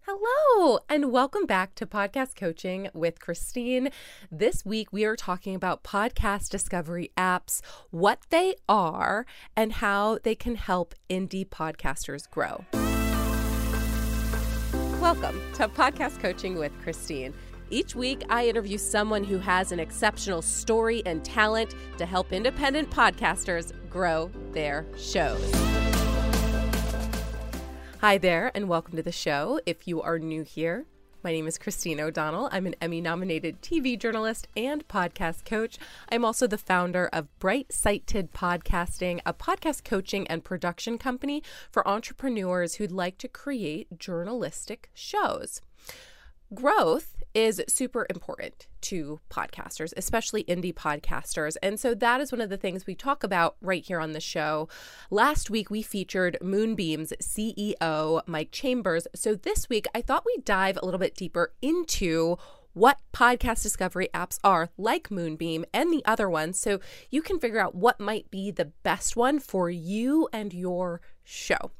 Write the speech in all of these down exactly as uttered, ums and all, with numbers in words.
Hello, and welcome back to Podcast Coaching with Christine. This week, we are talking about podcast discovery apps, what they are, and how they can help indie podcasters grow. Welcome to Podcast Coaching with Christine. Each week, I interview someone who has an exceptional story and talent to help independent podcasters grow their shows. Hi there, and welcome to the show. If you are new here, my name is Christine O'Donnell. I'm an Emmy-nominated T V journalist and podcast coach. I'm also the founder of Bright Sighted Podcasting, a podcast coaching and production company for entrepreneurs who'd like to create journalistic shows. Growth is super important to podcasters, especially indie podcasters. And so that is one of the things we talk about right here on the show. Last week, we featured Moonbeam's C E O, Mike Chambers. So this week, I thought we'd dive a little bit deeper into what podcast discovery apps are, like Moonbeam and the other ones, so you can figure out what might be the best one for you and your show,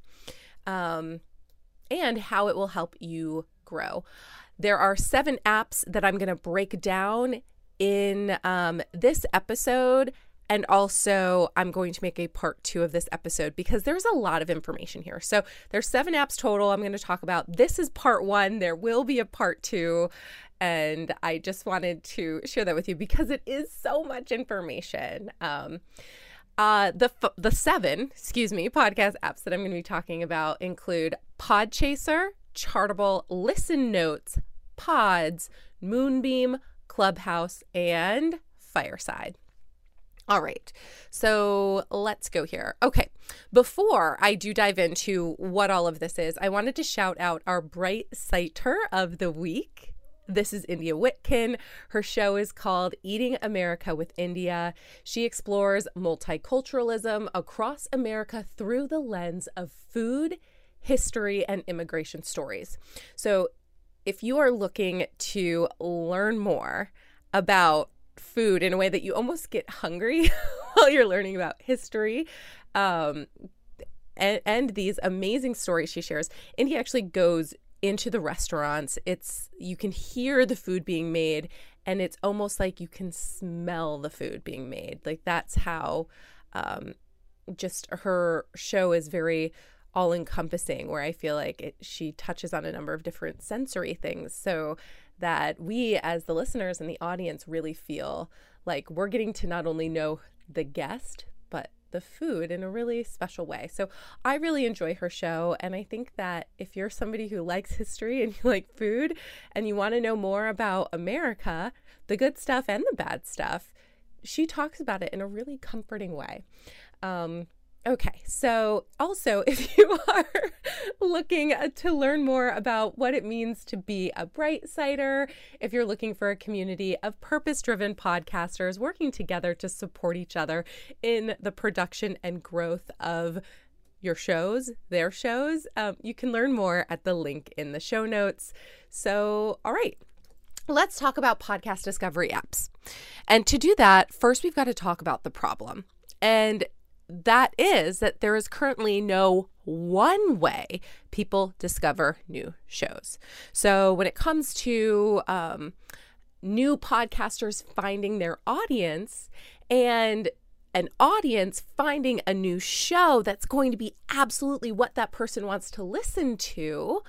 um, and how it will help you grow. There are seven apps that I'm going to break down in um, this episode, and also I'm going to make a part two of this episode because there's a lot of information here. So there's seven apps total I'm going to talk about. This is part one. There will be a part two, and I just wanted to share that with you because it is so much information. Um, Uh, the the seven, excuse me, podcast apps that I'm going to be talking about include Podchaser, Chartable, Listen Notes, Pods, Moonbeam, Clubhouse, and Fireside. All right, so let's go here. Okay, before I do dive into what all of this is, I wanted to shout out our Bright Sighter of the week. This is India Whitkin. Her show is called Eating America with India. She explores multiculturalism across America through the lens of food, history, and immigration stories. So if you are looking to learn more about food in a way that you almost get hungry while you're learning about history, um, and, and these amazing stories she shares, India actually goes into the restaurants. It's, you can hear the food being made, and it's almost like you can smell the food being made. Like that's how um, just her show is very all-encompassing, where I feel like it, she touches on a number of different sensory things so that we as the listeners and the audience really feel like we're getting to not only know the guest, but the food in a really special way. So I really enjoy her show, and I think that if you're somebody who likes history and you like food and you want to know more about America, the good stuff and the bad stuff, she talks about it in a really comforting way. Um, Okay, so also if you are looking to learn more about what it means to be a Bright Sighter, if you're looking for a community of purpose-driven podcasters working together to support each other in the production and growth of your shows, their shows, um, you can learn more at the link in the show notes. So, all right. Let's talk about podcast discovery apps. And to do that, first we've got to talk about the problem. And that is that there is currently no one way people discover new shows. So when it comes to um, new podcasters finding their audience and an audience finding a new show that's going to be absolutely what that person wants to listen to,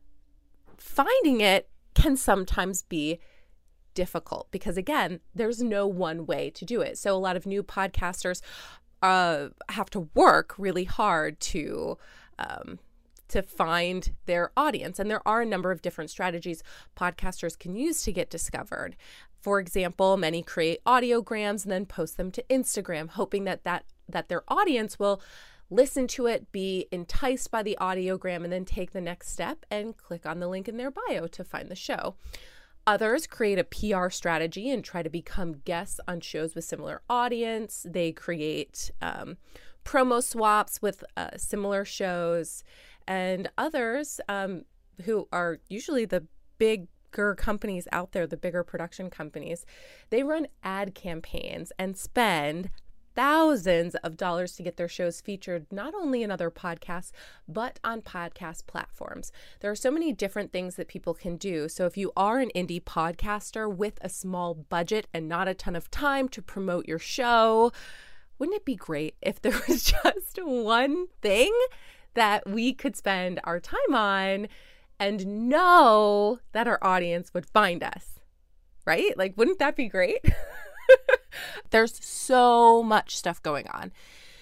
finding it can sometimes be difficult because, again, there's no one way to do it. So a lot of new podcasters Uh, have to work really hard to um, to find their audience. And there are a number of different strategies podcasters can use to get discovered. For example, many create audiograms and then post them to Instagram, hoping that that, that their audience will listen to it, be enticed by the audiogram, and then take the next step and click on the link in their bio to find the show. Others create a P R strategy and try to become guests on shows with similar audience. They create um, promo swaps with uh, similar shows. And others um, who are usually the bigger companies out there, the bigger production companies, they run ad campaigns and spend thousands of dollars to get their shows featured not only in other podcasts, but on podcast platforms. There are so many different things that people can do. So if you are an indie podcaster with a small budget and not a ton of time to promote your show, wouldn't it be great if there was just one thing that we could spend our time on and know that our audience would find us, right? Like, wouldn't that be great? There's so much stuff going on.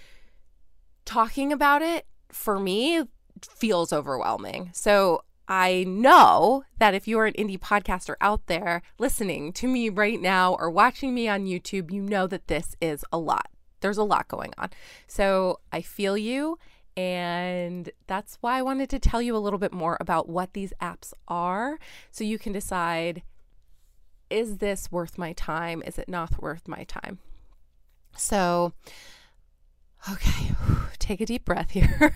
Talking about it, for me, feels overwhelming. So I know that if you're an indie podcaster out there listening to me right now or watching me on YouTube, you know that this is a lot. There's a lot going on. So I feel you. And that's why I wanted to tell you a little bit more about what these apps are so you can decide, is this worth my time? Is it not worth my time? So, okay, take a deep breath here.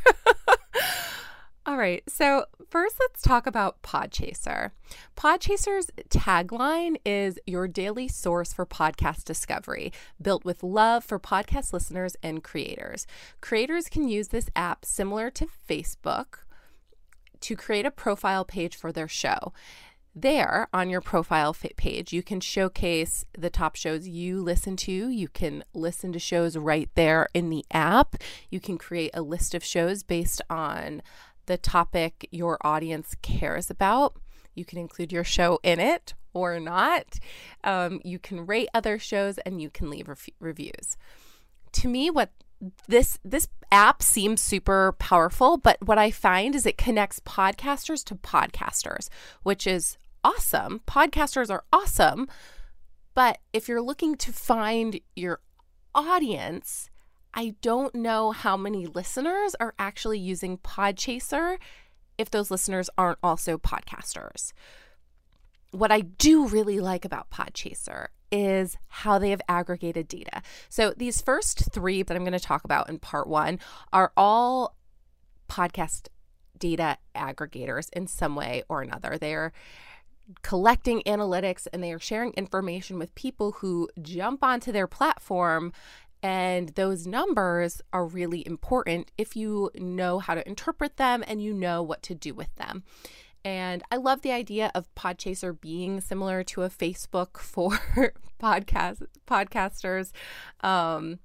All right, so first let's talk about Podchaser. Podchaser's tagline is your daily source for podcast discovery, built with love for podcast listeners and creators. Creators can use this app similar to Facebook to create a profile page for their show. There, on your profile page, you can showcase the top shows you listen to. You can listen to shows right there in the app. You can create a list of shows based on the topic your audience cares about. You can include your show in it or not. Um, you can rate other shows and you can leave re- reviews. To me, what This this app seems super powerful, but what I find is it connects podcasters to podcasters, which is awesome. Podcasters are awesome, but if you're looking to find your audience, I don't know how many listeners are actually using Podchaser if those listeners aren't also podcasters. What I do really like about Podchaser is how they have aggregated data. So these first three that I'm going to talk about in part one are all podcast data aggregators in some way or another. They're collecting analytics and they are sharing information with people who jump onto their platform, and those numbers are really important if you know how to interpret them and you know what to do with them. And I love the idea of Podchaser being similar to a Facebook for podcast podcasters. Um,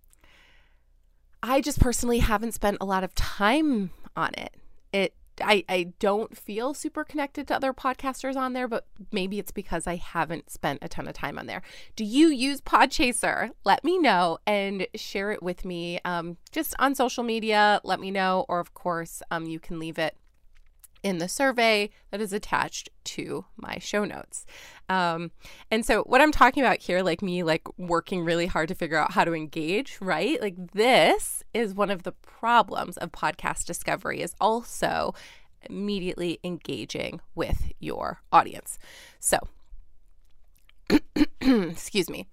I just personally haven't spent a lot of time on it. It I, I don't feel super connected to other podcasters on there, but maybe it's because I haven't spent a ton of time on there. Do you use Podchaser? Let me know and share it with me um, just on social media. Let me know. Or, of course, um, you can leave it in the survey that is attached to my show notes. Um, and so what I'm talking about here, like me, like working really hard to figure out how to engage, right? Like this is one of the problems of podcast discovery, is also immediately engaging with your audience. So, excuse me,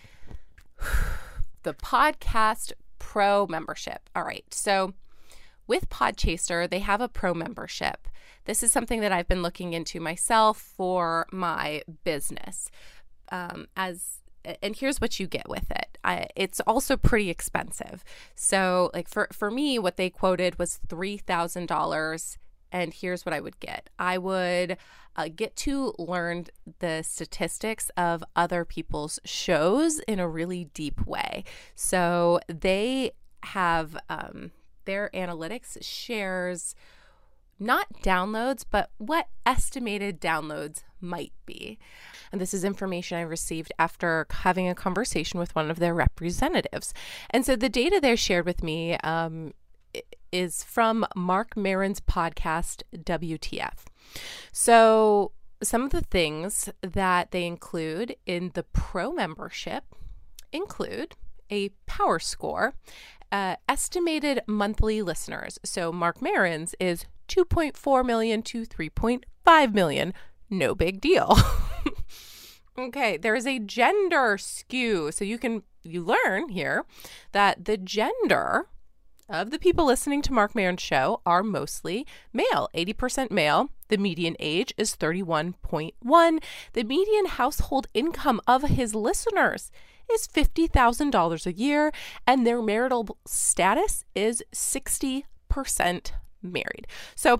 the Podcast Pro membership. All right. So with Podchaser, they have a pro membership. This is something that I've been looking into myself for my business. Um, as and here's what you get with it. I, it's also pretty expensive. So, like for for me, what they quoted was three thousand dollars. And here's what I would get. I would uh, get to learn the statistics of other people's shows in a really deep way. So they have um, their analytics shares not downloads, but what estimated downloads might be. And this is information I received after having a conversation with one of their representatives. And so the data they shared with me um, is from Marc Maron's podcast, W T F. So some of the things that they include in the pro membership include a power score, uh, estimated monthly listeners. So Marc Maron's is two point four million to three point five million. No big deal. Okay, there is a gender skew. So you can you learn here that the gender of the people listening to Marc Maron's show are mostly male, eighty percent male, The median age is thirty-one point one. The median household income of his listeners is fifty thousand dollars a year, and their marital status is sixty percent married. So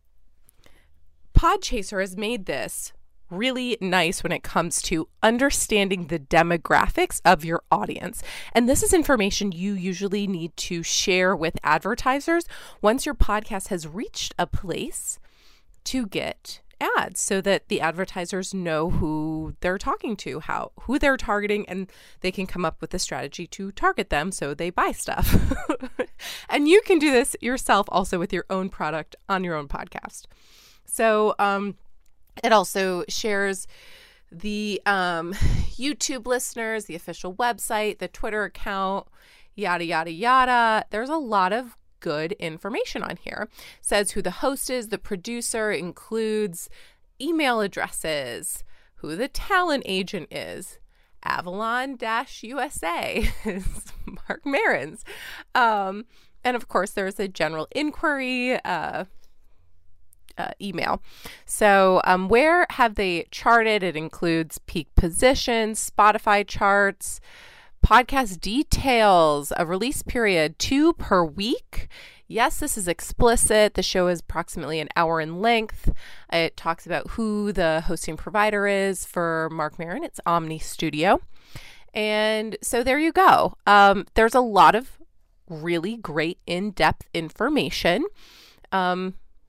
Podchaser has made this really nice when it comes to understanding the demographics of your audience. And this is information you usually need to share with advertisers once your podcast has reached a place to get ads, so that the advertisers know who they're talking to, how who they're targeting, and they can come up with a strategy to target them so they buy stuff. And you can do this yourself also with your own product on your own podcast. So um, it also shares the um, YouTube listeners, the official website, the Twitter account, yada, yada, yada. There's a lot of good information on here. Says who the host is, the producer, includes email addresses, who the talent agent is. Avalon U S A is Mark Maron's. Um, and of course, there's a general inquiry uh, uh, email. So um, where have they charted? It includes peak positions, Spotify charts, podcast details, a release period, two per week. Yes, this is explicit. The show is approximately an hour in length. It talks about who the hosting provider is for Mark Maron. It's Omny Studio. And so there you go. Um, there's a lot of really great in-depth information um,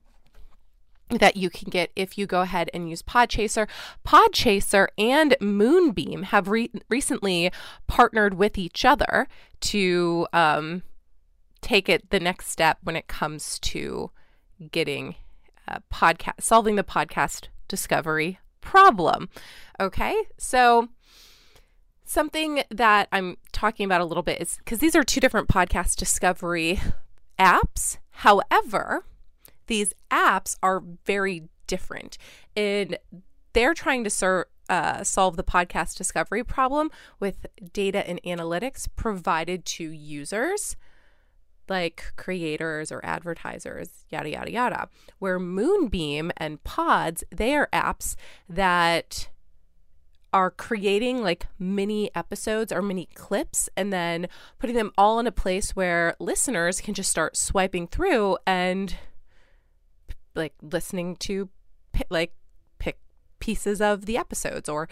that you can get if you go ahead and use Podchaser. Podchaser and Moonbeam have re- recently partnered with each other to um, take it the next step when it comes to getting a podcast, solving the podcast discovery problem. Okay, so something that I'm talking about a little bit is because these are two different podcast discovery apps. However, these apps are very different, and they're trying to ser- uh, solve the podcast discovery problem with data and analytics provided to users, like creators or advertisers, yada, yada, yada. Where Moonbeam and Pods, they are apps that are creating like mini episodes or mini clips and then putting them all in a place where listeners can just start swiping through and like listening to like pick pieces of the episodes, or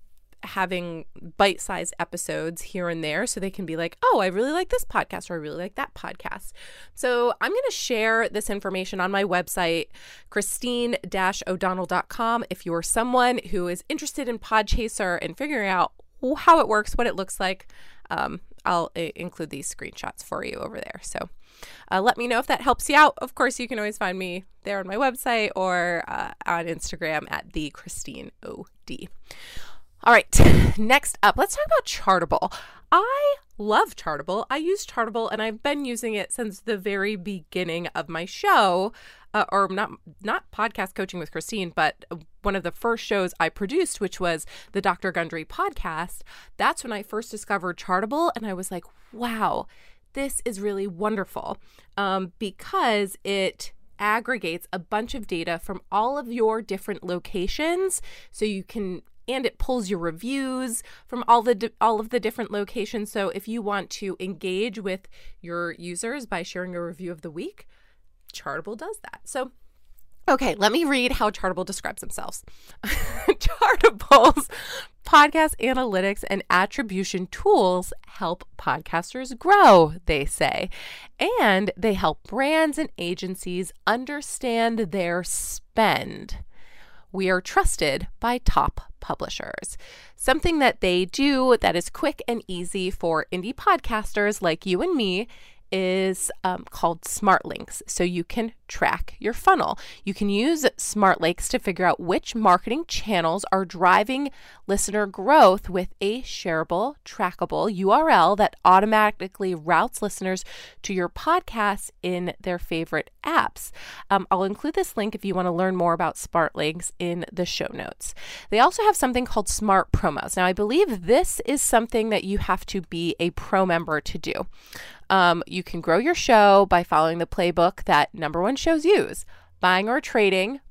having bite-sized episodes here and there so they can be like, oh, I really like this podcast, or I really like that podcast. So I'm going to share this information on my website, Christine O'Donnell dot com. If you're someone who is interested in Podchaser and figuring out how it works, what it looks like, um, I'll uh, include these screenshots for you over there. So uh, let me know if that helps you out. Of course, you can always find me there on my website or uh, on Instagram at the Christine O D. All right, next up, let's talk about Chartable. I love Chartable. I use Chartable, and I've been using it since the very beginning of my show, uh, or not not podcast coaching with Christine, but one of the first shows I produced, which was the Doctor Gundry podcast. That's when I first discovered Chartable, and I was like, wow, this is really wonderful, um, because it aggregates a bunch of data from all of your different locations, so you can. And it pulls your reviews from all the di- all of the different locations. So if you want to engage with your users by sharing a review of the week, Chartable does that. So, okay, let me read how Chartable describes themselves. Chartable's podcast analytics and attribution tools help podcasters grow, they say. And they help brands and agencies understand their spend. We are trusted by top publishers. Something that they do that is quick and easy for indie podcasters like you and me is um, called Smart Links. So you can track your funnel. You can use Smart Links to figure out which marketing channels are driving listener growth with a shareable, trackable U R L that automatically routes listeners to your podcast in their favorite apps. Um, I'll include this link if you want to learn more about Smart Links in the show notes. They also have something called Smart Promos. Now, I believe this is something that you have to be a pro member to do. Um, you can grow your show by following the playbook that number one shows use: buying or trading,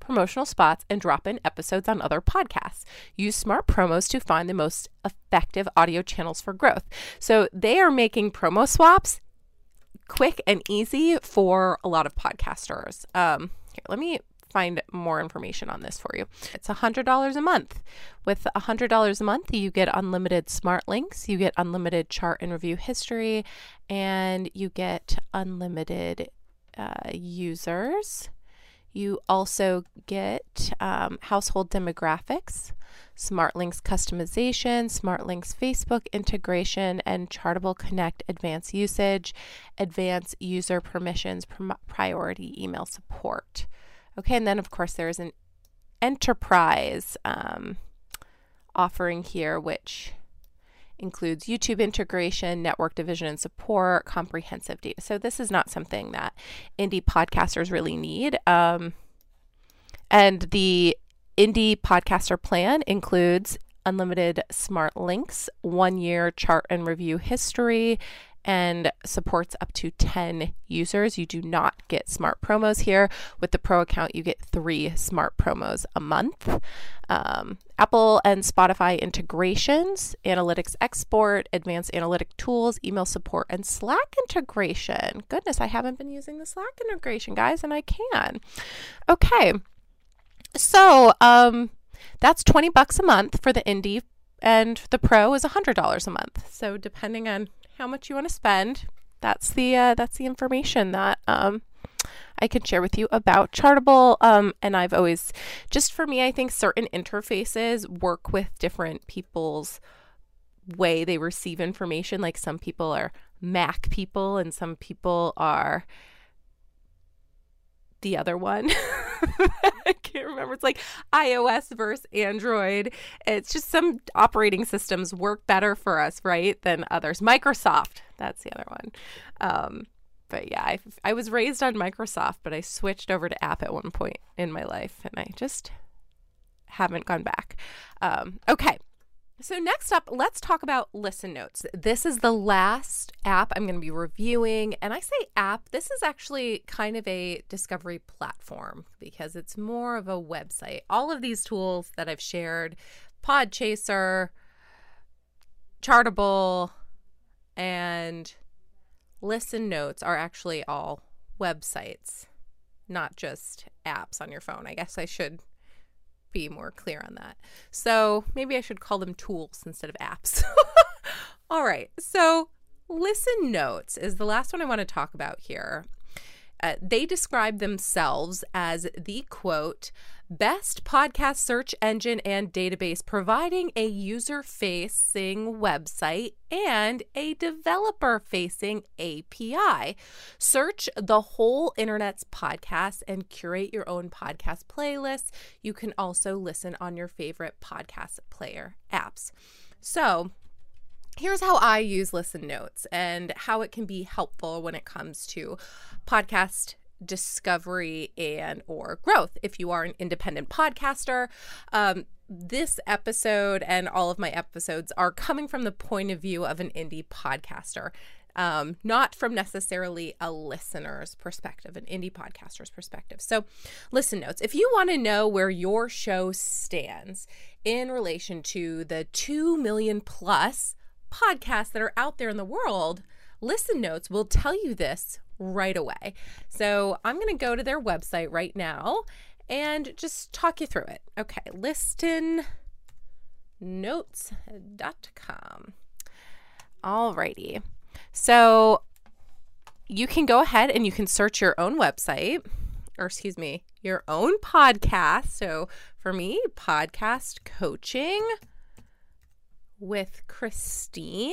promotional spots, and drop in episodes on other podcasts. Use Smart Promos to find the most effective audio channels for growth. So they are making promo swaps quick and easy for a lot of podcasters. Um, here, let me find more information on this for you. It's one hundred dollars a month. With one hundred dollars a month, you get unlimited smart links, you get unlimited chart and review history, and you get unlimited uh, users. You also get um, household demographics, Smart Links customization, Smart Links Facebook integration, and Chartable Connect advanced usage, advanced user permissions, prim- priority email support. Okay, and then of course there's an enterprise um, offering here, which includes YouTube integration, network division and support, comprehensive data. So this is not something that indie podcasters really need. Um, and the indie podcaster plan includes unlimited smart links, one year chart and review history, and supports up to ten users. You do not get smart promos here. With the pro account, you get three smart promos a month. Um, Apple and Spotify integrations, analytics export, advanced analytic tools, email support, and Slack integration. Goodness, I haven't been using the Slack integration, guys, and I can. Okay, so um, that's twenty bucks a month for the indie, and the pro is one hundred dollars a month. So depending on how much you want to spend, that's the uh, that's the information that um, I can share with you about Chartable. Um, and I've always, just for me, I think certain interfaces work with different people's way they receive information. Like some people are Mac people and some people are the other one. I can't remember. It's like iOS versus Android. It's just some operating systems work better for us, right, than others. Microsoft, that's the other one. Um, but yeah, I, I was raised on Microsoft, but I switched over to app at one point in my life, and I just haven't gone back. Um, okay. So next up, let's talk about Listen Notes. This is the last app I'm going to be reviewing. And I say app, this is actually kind of a discovery platform because it's more of a website. All of these tools that I've shared, Podchaser, Chartable, and Listen Notes are actually all websites, not just apps on your phone. I guess I should be more clear on that. So maybe I should call them tools instead of apps. All right. So Listen Notes is the last one I want to talk about here. Uh, they describe themselves as the, quote, best podcast search engine and database, providing a user-facing website and a developer-facing A P I. Search the whole internet's podcasts and curate your own podcast playlists. You can also listen on your favorite podcast player apps. So here's how I use Listen Notes and how it can be helpful when it comes to podcast discovery and or growth. If you are an independent podcaster, um, this episode and all of my episodes are coming from the point of view of an indie podcaster, um, not from necessarily a listener's perspective, an indie podcaster's perspective. So Listen Notes, if you want to know where your show stands in relation to the two million plus podcasts that are out there in the world, Listen Notes will tell you this right away. So I'm going to go to their website right now and just talk you through it. Okay, listen notes dot com. Alrighty. So you can go ahead and you can search your own website, or excuse me, your own podcast. So for me, podcast coaching with Christine.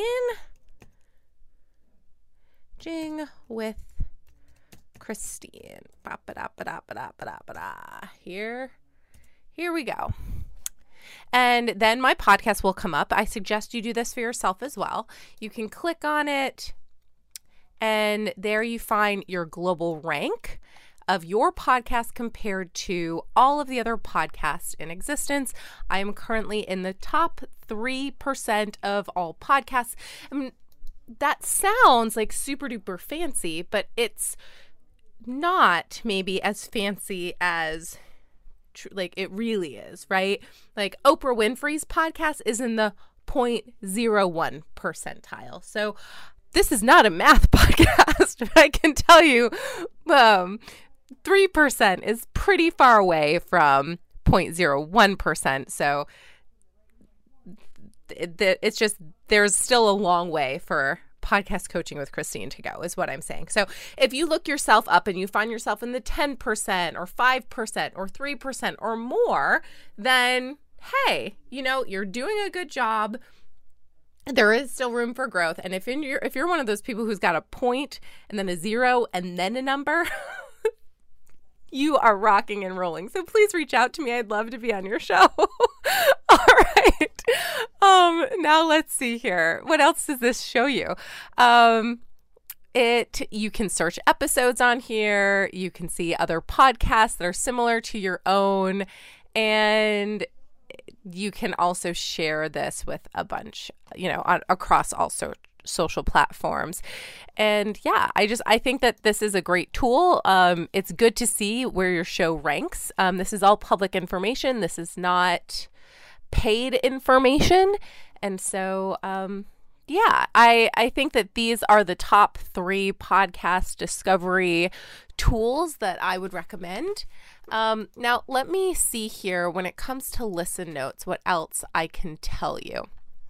Jing with Christine. Ba-ba-da-ba-da-ba-da-ba-da-ba-da. Here, here we go. And then my podcast will come up. I suggest you do this for yourself as well. You can click on it, and there you find your global rank of your podcast compared to all of the other podcasts in existence. I am currently in the top three percent of all podcasts. I mean, that sounds like super duper fancy, but it's not maybe as fancy as Tr- Like it really is, right? Like Oprah Winfrey's podcast is in the zero point zero one percentile. So this is not a math podcast, but I can tell you um, three percent is pretty far away from zero point zero one percent. So it, it's just, there's still a long way for podcast coaching with Christine to go, is what I'm saying. So if you look yourself up and you find yourself in the ten percent or five percent or three percent or more, then hey, you know, you're doing a good job. There is still room for growth. And if you're, if you're one of those people who's got a point and then a zero and then a number, you are rocking and rolling. So please reach out to me. I'd love to be on your show. All right. Um, now let's see here. What else does this show you? Um, it, you can search episodes on here. You can see other podcasts that are similar to your own. And you can also share this with a bunch, you know, on, across all so, social platforms. And yeah, I just, I think that this is a great tool. Um, it's good to see where your show ranks. Um, this is all public information. This is not paid information. And so, um, yeah, I, I think that these are the top three podcast discovery tools that I would recommend. Um, now, let me see here when it comes to listen notes, what else I can tell you.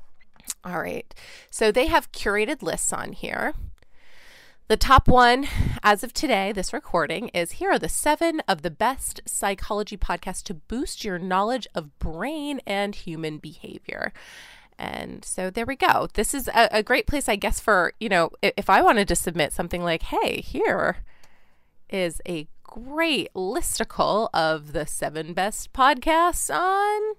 All right. So they have curated lists on here. The top one, as of today, this recording, is here are the seven of the best psychology podcasts to boost your knowledge of brain and human behavior. And so there we go. This is a, a great place, I guess, for, you know, if I wanted to submit something like, hey, here is a great listicle of the seven best podcasts on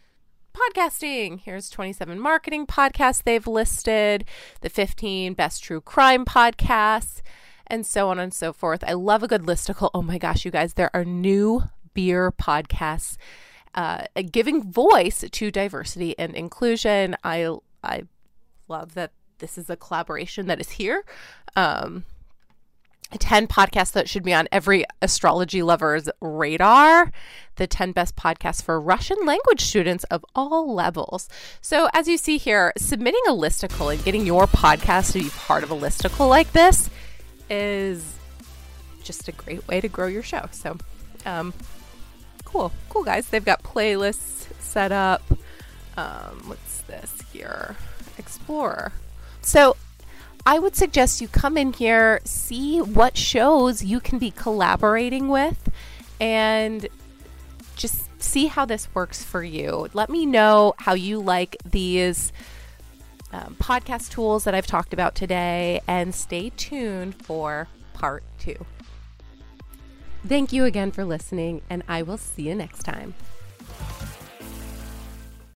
podcasting. Here's twenty-seven marketing podcasts they've listed, the fifteen best true crime podcasts, and so on and so forth. I love a good listicle. Oh my gosh, you guys, there are new beer podcasts uh, giving voice to diversity and inclusion. I I love that this is a collaboration that is here. Um, ten podcasts that should be on every astrology lover's radar. The ten best podcasts for Russian language students of all levels. So as you see here, submitting a listicle and getting your podcast to be part of a listicle like this is just a great way to grow your show. So um, cool. Cool, guys. They've got playlists set up. Um, what's this here? Explorer. So I would suggest you come in here, see what shows you can be collaborating with, and just see how this works for you. Let me know how you like these um, podcast tools that I've talked about today, and stay tuned for part two. Thank you again for listening, and I will see you next time.